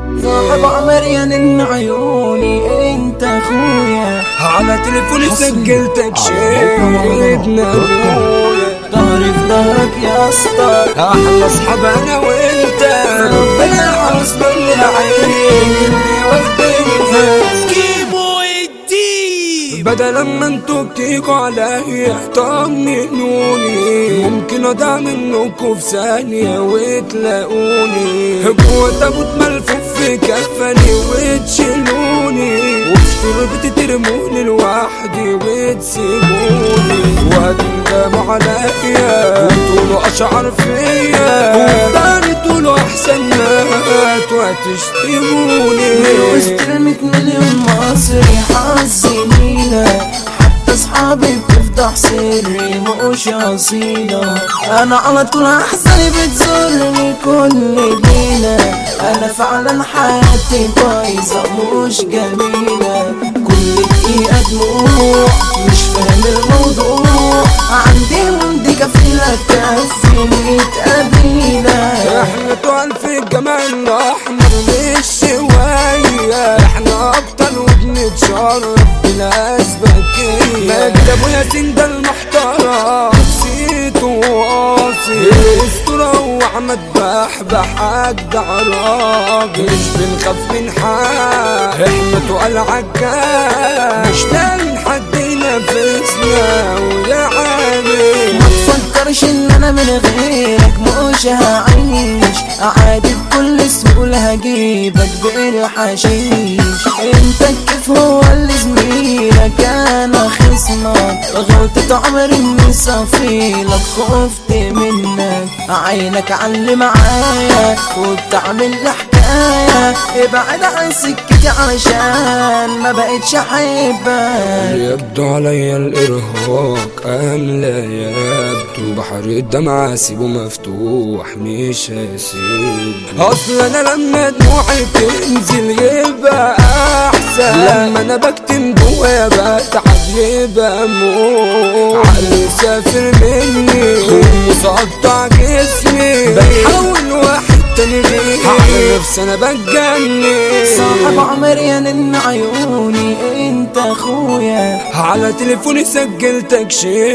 صاحب عمري من عيوني انت اخويا، على تليفوني سجلتك شيدنا ابويا، ظهري في ظهرك يا اسطى، احلى اصحاب انا وانت، ربنا يحرس من العين اللي واخدينها. بدل ما انتوا بتيجوا عليا طمنوني، ممكن اضيع منكوا في ثانية وتلاقوني جوا تابوت ملفوف في كفني وتشيلوني، وفي تربتي ترموني لوحدي وتسيبوني، وهتندموا عليا وتقولوا اشعار فيا، وفي تقولوا احسن مات وهتشتموني. من وسط 100 مليون مصري حاسينينا، حتى اصحابي بتفضح سري مش اصيلة. انا على طول احزاني بتزورني كل ليلة، انا فعلا حياتي بايظة مش جميلة، كل دقيقة دموع مش فاهم الموضوع، عندي مندي كفيلة تكفي 100 قبيلة. احنا طوال في الجمال الاحمر مش شوية، احنا ابطال وبنتشرف بناس بكية، مجد ابو ياسين ده المحترم نسيته واصي، الاسطورة واحمد بحبح اجدع راجل، مش بنخاف من حد احنا تقال عالجال، مش لاقي حد ينافسنا ويا عامل. ما تفكرش ان انا من غيرك مش هعيش، عادي بكل سهولة هجيبك بالحشيش، انت كيف هو اللي زميلك انا خصمك، غلطة عمري اني صفيلك خفت منك، عينك علي معايا وبتعمل لي حكاية، ابعد عن سكتي علشان ما بقتش احبك. يبدو عليا الارهاق ام لا يبدو، بحر الدمعة سيبه مفتوح مش هسيب، اصل انا لما دموعي تنزل يبقى احسن، لما انا بكتم جوايا بتعب يبقى موت، عقلي سافر مني ومسقطع جسمي، بحاول واحد تاني غيري على نفسي انا بتجنن. صاحب عمري من عيوني انت اخويا، على تليفوني سجلتك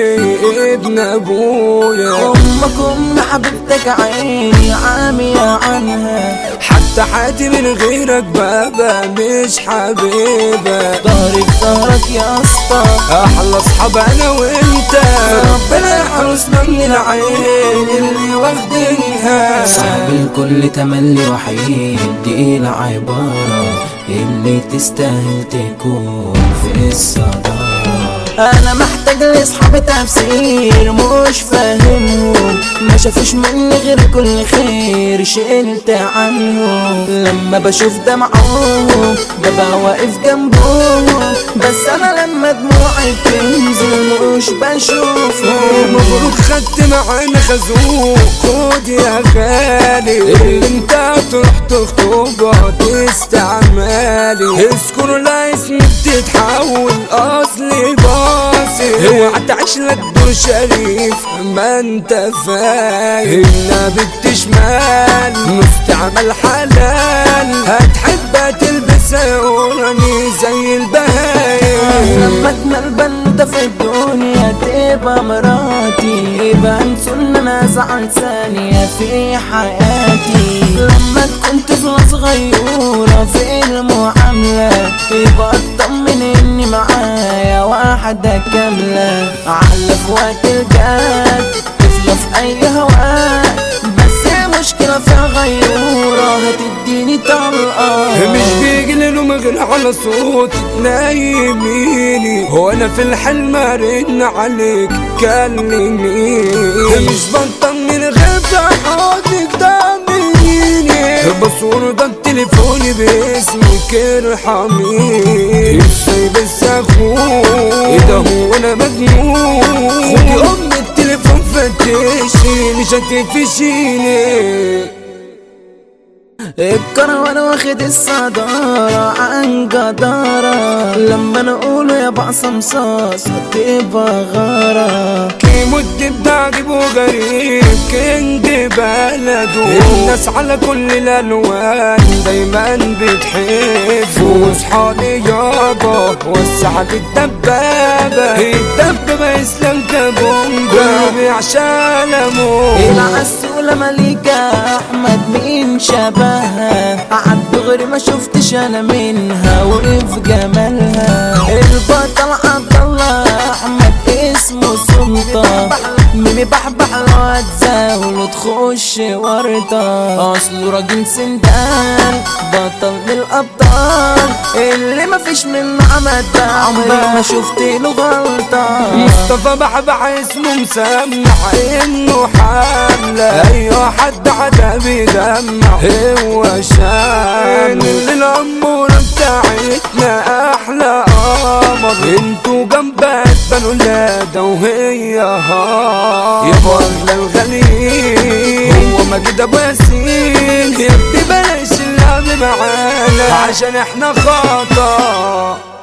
ابن ابويا، امك حبيبتك عيني عامية عنها، حتى حياتي من غيرك بابا مش حبيبة، ظهري في ظهرك يا اسطى، احلى اصحاب انا وانت، ربنا يحرسنا من العين اللي واخدينها. صاحب الكل تملي وحيد دي العبارة اللي تستاهل تكون في الصدارة، انا محتاج لاصحابي تفسير مش فاهمهم، ما شافوش مني غير كل خير شلت عنهم، لما بشوف دمعهم ببقى واقف جنبهم، بس انا لما دموعي بتنزل مش بشوفهم. مبروك خدت معانا خازوق خد يا غالي، اللي انت تروح تخطبها تستعمالي، اذكر لا اسمي بتتحول اصلي باصي، اوعى تعيش لك دور شريف ما انت فاهم، النبي بتشمال مستعمل حلال، هتحبها تلبسها وراني زي البهايم، لما اجمل بنوتة في الدنيا تبقى مراتي، يبقى انسوا ان انا زعل ثانية في حياتي، لما تكون طفلة صغيرة في المعاملة يبقى اطمن اني معايا واحدة كاملة، على في وقت الجد طفلة في اي هواء، بس مشكلة فيها غيورة هتديني طلقة، مش بيجي لهم غير على صوتك نايميني، هو انا في الحلم ارن عليك كلميني، مش بطمن غير في حضنك تأمنيني، بصور ده تليفوني باسمك ارحميني، ازاي بس اخوك ايه ده هو انا مجنون، خدي ام التليفون فتشي مش هتقفشيني. الكروان واخد الصدارة عن جدارة، لما نقوله يا بعصم صاص تبقى غارة. كيمو الدب عجيب وغريب كينج بلده، الناس على كل الالوان دايما بتحبه. واصحابي يابا وسعك الدبابة، الدبابة اسلام كابونجا بيعشى لمو. العسولة مليكة احمد مين شبهها، عالدغري ما شفتش انا منها وقف جمالها. البطل عبدالله احمد اسمه سلطة، ميمي بحبح لو هتزاوله تخش ورطة. اصله راجل سندان بطل من الابطال، اللي مفيش منه عمد عمري ما شفت له غلطة. مصطفى بحبح اسمه مسمع انه حملة، ايوه حد عدا بيدمع هو شامل. الامورة بتاعتنا احلى قمر، انتو جنبها تبانوا ولادة وهي هار. يا بطل الغليل هو مجد ابو ياسين، يا ابني بلاش اللعب معانا عشان احنا خطأ.